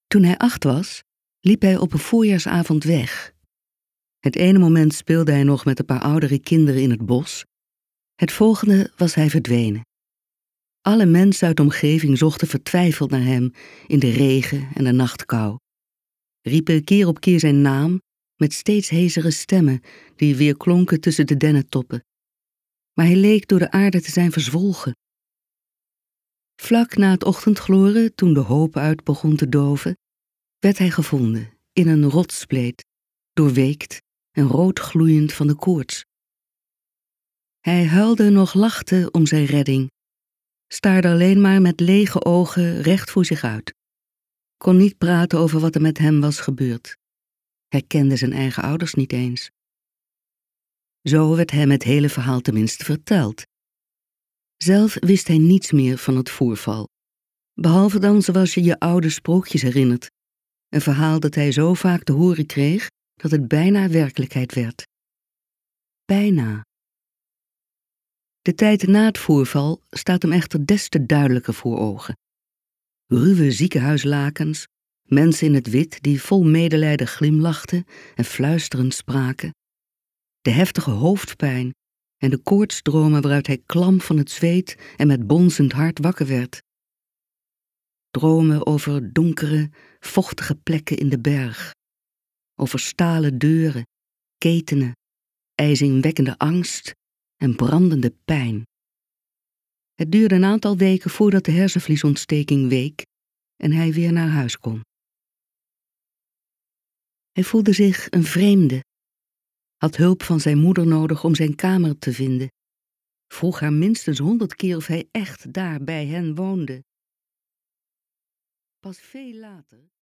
Toen hij 8 was, liep hij op een voorjaarsavond weg. Het ene moment speelde hij nog met een paar oudere kinderen in het bos. Het volgende was hij verdwenen. Alle mensen uit de omgeving zochten vertwijfeld naar hem in de regen en de nachtkou. Riepen keer op keer zijn naam met steeds hezere stemmen die weerklonken tussen de dennentoppen. Maar hij leek door de aarde te zijn verzwolgen. Vlak na het ochtendgloren, toen de hoop uit begon te doven, werd hij gevonden in een rotsspleet, doorweekt en roodgloeiend van de koorts. Hij huilde nog lachte om zijn redding, staarde alleen maar met lege ogen recht voor zich uit. Kon niet praten over wat er met hem was gebeurd. Hij kende zijn eigen ouders niet eens. Zo werd hem het hele verhaal tenminste verteld. Zelf wist hij niets meer van het voorval, behalve dan zoals je je oude sprookjes herinnert. Een verhaal dat hij zo vaak te horen kreeg, dat het bijna werkelijkheid werd. Bijna. De tijd na het voorval staat hem echter des te duidelijker voor ogen. Ruwe ziekenhuislakens, mensen in het wit die vol medelijden glimlachten en fluisterend spraken. De heftige hoofdpijn en de koortsdromen waaruit hij klam van het zweet en met bonzend hart wakker werd. Dromen over donkere, vochtige plekken in de berg. Over stalen deuren, ketenen, ijzingwekkende angst en brandende pijn. Het duurde een aantal weken voordat de hersenvliesontsteking week en hij weer naar huis kon. Hij voelde zich een vreemde, had hulp van zijn moeder nodig om zijn kamer te vinden, vroeg haar minstens 100 keer of hij echt daar bij hen woonde. Pas veel later